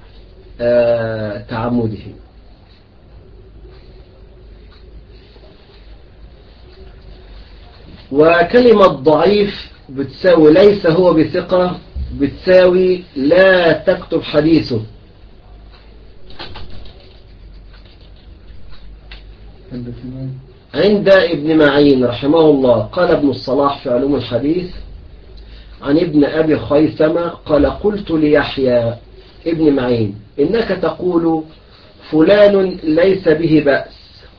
تعمده. وكلمة ضعيف بتساوي ليس هو بثقة بتساوي لا تكتب حديثه. عند ابن معين رحمه الله قال ابن الصلاح في علوم الحديث عن ابن أبي خيثمة قال قلت ليحيى ابن معين إنك تقول فلان ليس به بأس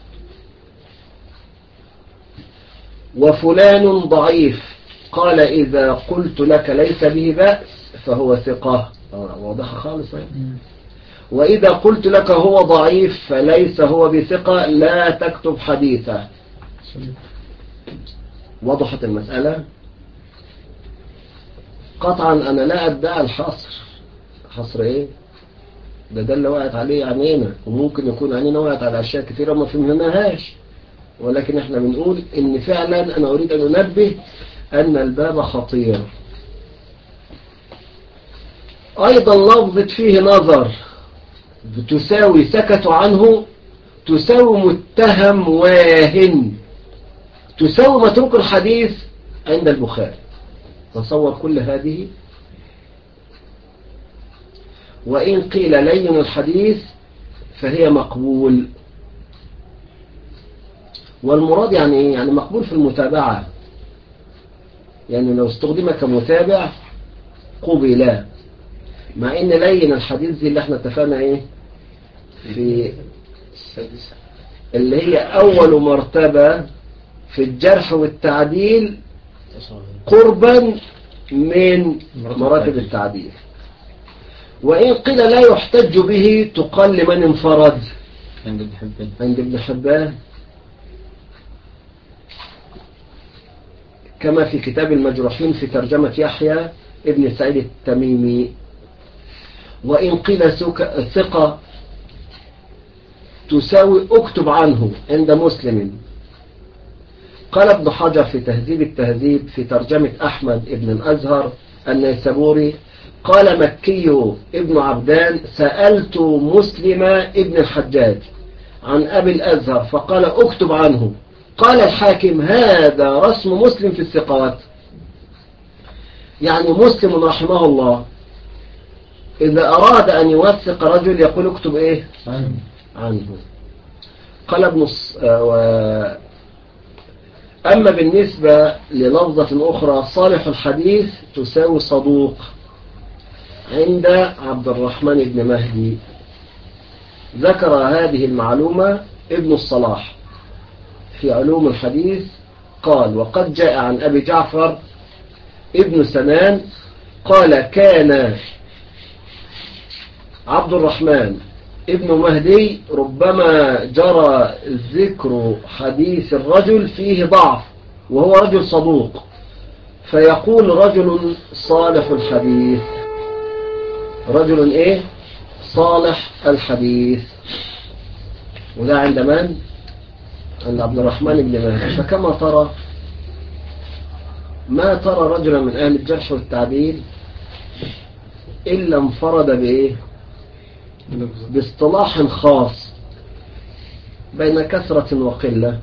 وفلان ضعيف، قال إذا قلت لك ليس به بأس فهو ثقة. واضح خالص. وإذا قلت لك هو ضعيف فليس هو بثقة لا تكتب حديثه. وضحت المسألة. قطعا أنا لا أدعي الحصر. حصر إيه؟ ده اللي وقعت عليه عينينا، وممكن يكون عينينا وقعت على أشياء كثيرة ما فهمناهاش، ولكن احنا بنقول إن فعلا أنا أريد أن أنبه أن الباب خطير. أيضا لفظة فيه نظر تساوي سكتوا عنه، تساوي متهم واهن، تساوي متروك الحديث عند البخاري. تصور كل هذه. وإن قيل لين الحديث فهي مقبول. والمراد يعني إيه؟ يعني مقبول في المتابعة، يعني لو استخدم كمتابع قبل. مع ان لين الحديث دي اللي احنا اتفقنا ايه في اللي هي اول مرتبة في الجرح والتعديل قربا من مراتب التعديل. وإن قيل لا يحتج به تقال لمن انفرد عند ابن حبان كما في كتاب المجروحين في ترجمة يحيى ابن سعيد التميمي. وإن قيل ثقة تساوي اكتب عنه عند مسلم. قال ابن حجر في تهذيب التهذيب في ترجمة أحمد ابن الأزهر النيسابوري قال مكي ابن عبدان سألت مسلم ابن الحجاج عن أبي الأزهر فقال اكتب عنه. قال الحاكم هذا رسم مسلم في الثقات. يعني مسلم رحمه الله إذا أراد أن يوثق رجل يقول اكتب إيه عنه. قال ابن أما بالنسبة للفظة أخرى صالح الحديث تساوي صدوق عند عبد الرحمن بن مهدي. ذكر هذه المعلومة ابن الصلاح في علوم الحديث قال وقد جاء عن أبي جعفر ابن سنان قال كان عبد الرحمن ابن مهدي ربما جرى ذكر حديث الرجل فيه ضعف وهو رجل صدوق، فيقول رجل صالح الحديث، رجل ايه صالح الحديث، وده عند من؟ عند عبد الرحمن بن مهدي. فكما ترى ما ترى رجلا من أهل الجرح والتعديل إلا انفرد بإيه؟ باصطلاح خاص بين كثرة وقلة.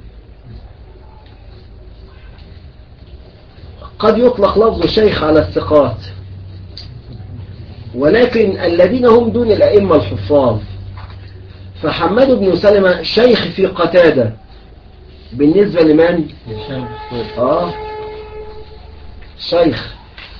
قد يطلق لفظ شيخ على الثقات، ولكن الذين هم دون الأئمة الحفاظ، فحماد بن سلمة شيخ في قتادة بالنسبة لمن؟ شيخ.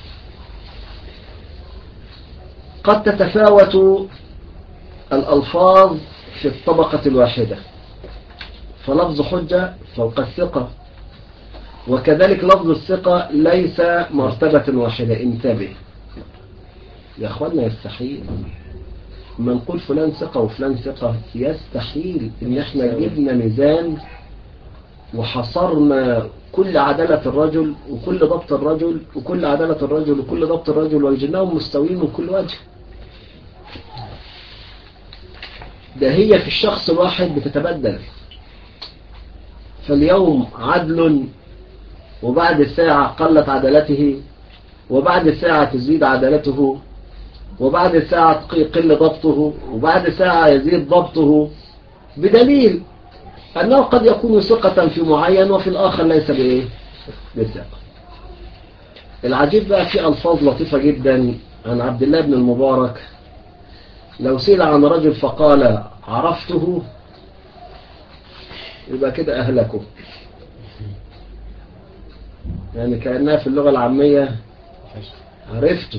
قد تتفاوت الألفاظ في الطبقة الواحدة، فلفظ حجة فوق الثقة، وكذلك لفظ الثقة ليس مرتبة واحدة. انتبه يا أخوانا، يستحيل ما نقول فلان ثقة وفلان ثقة، يستحيل ان احنا جبنا ميزان وحصرنا كل عدالة الرجل وكل ضبط الرجل وكل عدالة الرجل وكل ضبط الرجل وجدناهم مستويين من كل وجه. ده هي في الشخص الواحد بتتبدل، فاليوم عدل وبعد ساعة قلت عدالته، وبعد ساعة تزيد عدالته، وبعد ساعة قل ضبطه، وبعد ساعة يزيد ضبطه، بدليل أنه قد يكون ثقة في معين وفي الآخر ليس بإيه؟ بالثقة. العجيب بقى في ألفاظ لطيفة جدا عن عبد الله بن المبارك، لو سئل عن رجل فقال عرفته يبقى كده أهلكه، يعني كأنها في اللغة العامية عرفته،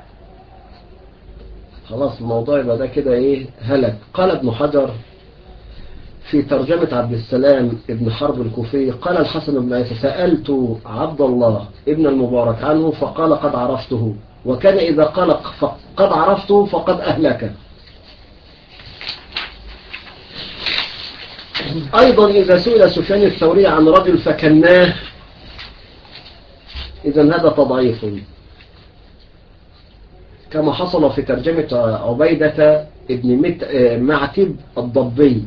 خلاص الموضوع يبقى ده كده ايه؟ هلك. قال ابن حجر في ترجمة عبد السلام ابن حرب الكوفي، قال الحسن بن عيسى سألت عبد الله ابن المبارك عنه فقال قد عرفته، وكان إذا قال قد عرفته فقد أهلك. أيضا إذا سئل سفيان الثوري عن رجل فكناه، إذن هذا تضعيف، كما حصل في ترجمة عبيدة ابن معتب الضبي.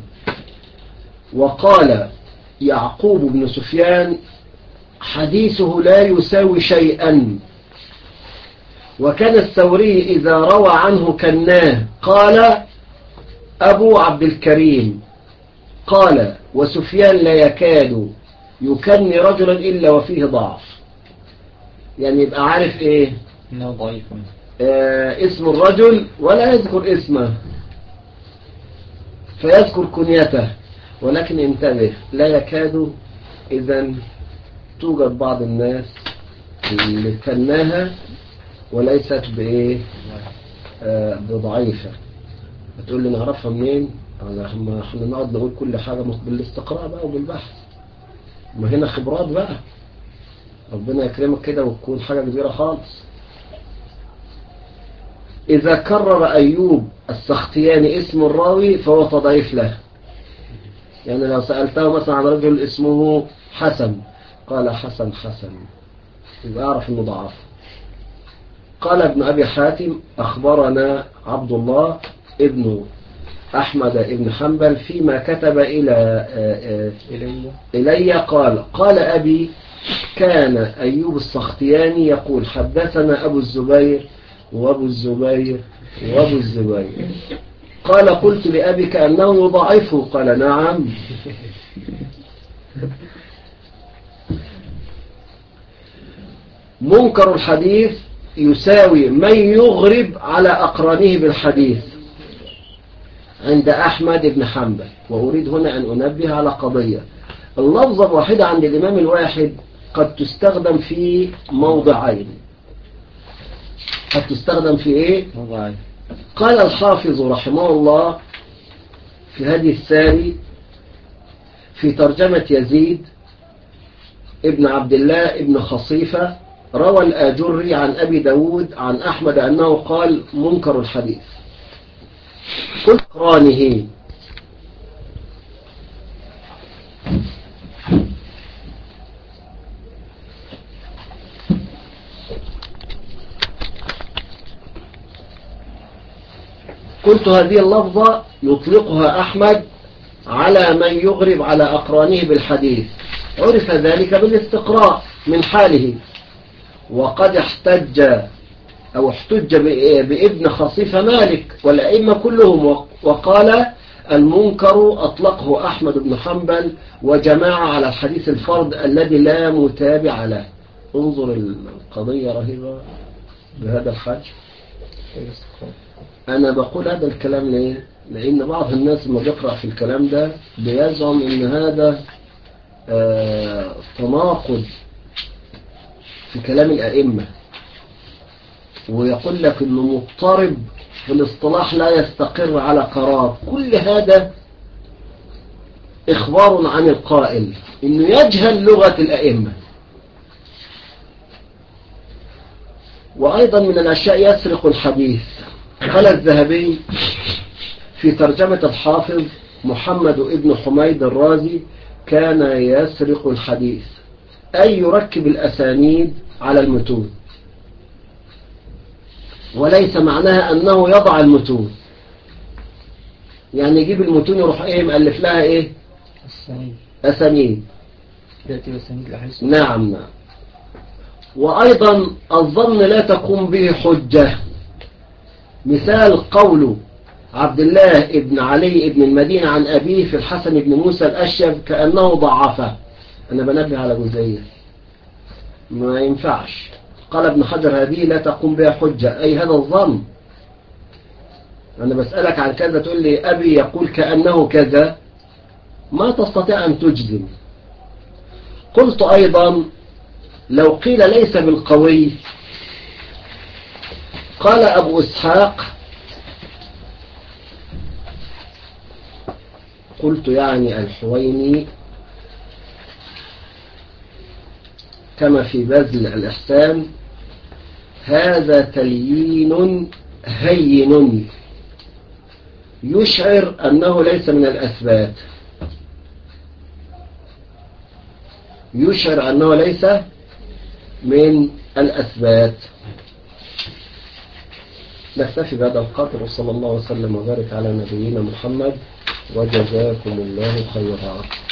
وقال يعقوب بن سفيان حديثه لا يساوي شيئا، وكان الثوري إذا روى عنه كناه قال أبو عبد الكريم، قال وسفيان لا يكاد يكني رجلا إلا وفيه ضعف. يعني يبقى عارف إيه؟ إنه ضعيف. اسم الرجل ولا يذكر اسمه، فيذكر كنيته، ولكن انتبه لا يكاد. إذن توجد بعض الناس اللي كناها وليست بإيه؟ بضعيفة. بتقول لي نعرفها منين؟ احنا نقعد نقول كل حاجة بالاستقراء بقى وبالبحث، ما هنا خبرات بقى، ربنا يكرمك كده وتكون حاجة كبيرة خالص. إذا كرر أيوب السختياني اسم الراوي فهو تضعيف له. يعني لو سألته مثلا عن رجل اسمه حسن قال حسن يبقى أعرف أنه ضعف. قال ابن أبي حاتم أخبرنا عبد الله ابن أحمد ابن حنبل فيما كتب إلي قال أبي كان أيوب السختياني يقول حدثنا أبو الزبير وأبو الزبير وأبو الزبير. قال قلت لأبي كأنه يضعفه، قال نعم. منكر الحديث يساوي من يغرب على أقرانه بالحديث عند أحمد بن حنبل. وأريد هنا أن أنبه على قضية، اللفظة الواحدة عند الإمام الواحد قد تستخدم في موضعين. قد تستخدم في إيه؟ موضعين. قال الحافظ رحمه الله في هدي الساري في ترجمة يزيد ابن عبد الله ابن خصيفة، روى الآجري عن أبي داود عن أحمد أنه قال منكر الحديث. كل قرانه. قلت هذه اللفظة يطلقها أحمد على من يغرب على أقرانه بالحديث، عرف ذلك بالاستقراء من حاله. وقد احتج بابن خصيفة مالك والأئمة كلهم، وقال المنكر أطلقه أحمد بن حنبل وجماعة على الحديث الفرد الذي لا متابع له. انظر القضية رهيبة بهذا الحج. أنا بقول هذا الكلام ليه؟ لأن بعض الناس لما بيقرأ في الكلام ده بيزعم إن هذا تناقض في كلام الأئمة، ويقول لك إنه مضطرب في الاصطلاح لا يستقر على قرار. كل هذا إخبار عن القائل إنه يجهل لغة الأئمة. وأيضا من الأشياء يسرق الحديث. قال الذهبي في ترجمة الحافظ محمد ابن حميد الرازي كان يسرق الحديث، أي يركب الأسانيد على المتون، وليس معناها أنه يضع المتون، يعني يجيب المتون يروح مؤلف لها أسانيد. نعم. وأيضا الظن لا تقوم به حجة. مثال قول عبد الله ابن علي ابن المدينة عن أبيه في الحسن بن موسى الأشيب كأنه ضعفه. أنا بنبه على جزئية ما ينفعش. قال ابن حجر هذه لا تقوم بها حجة، أي هذا الظن. أنا بسألك عن كذا تقول لي أبي يقول كأنه كذا، ما تستطيع أن تجزم. قلت أيضا لو قيل ليس بالقوي، قال أبو إسحاق، قلت يعني الحويني كما في بذل الإحسان، هذا تليين هين يشعر أنه ليس من الأثبات، يشعر أنه ليس من الأثبات. نكتفي بهذا القدر، وصلى الله وسلم وبارك على نبينا محمد، وجزاكم الله خيرا.